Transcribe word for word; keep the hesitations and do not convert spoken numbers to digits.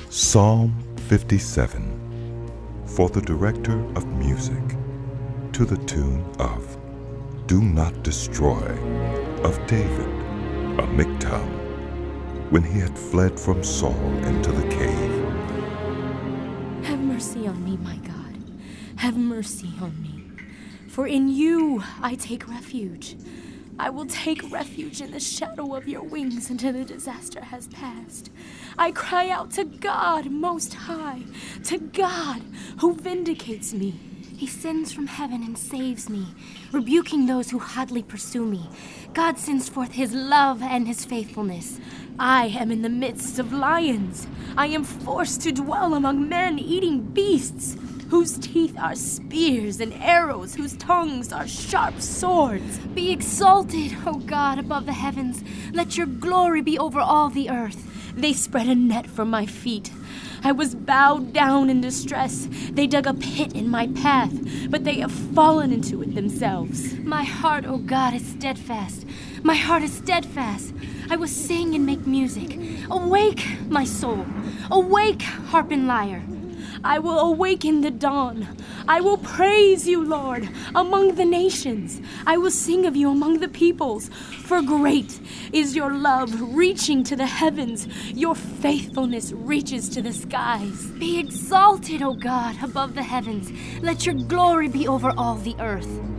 Psalm fifty-seven, for the director of music, to the tune of Do Not Destroy, of David, a miktam, when he had fled from Saul into the cave. Have mercy on me, my God. Have mercy on me. For in you I take refuge. I will take refuge in the shadow of your wings until the disaster has passed. I cry out to God Most High, to God who vindicates me. He sends from heaven and saves me, rebuking those who hotly pursue me. God sends forth his love and his faithfulness. I am in the midst of lions. I am forced to dwell among men-eating beasts, whose teeth are spears and arrows, whose tongues are sharp swords. Be exalted, O God, above the heavens. Let your glory be over all the earth. They spread a net for my feet. I was bowed down in distress. They dug a pit in my path, but they have fallen into it themselves. My heart, O God, is steadfast. My heart is steadfast. I will sing and make music. Awake, my soul. Awake, harp and lyre. I will awaken the dawn. I will praise you, Lord, among the nations. I will sing of you among the peoples. For great is your love reaching to the heavens. Your faithfulness reaches to the skies. Be exalted, O God, above the heavens. Let your glory be over all the earth.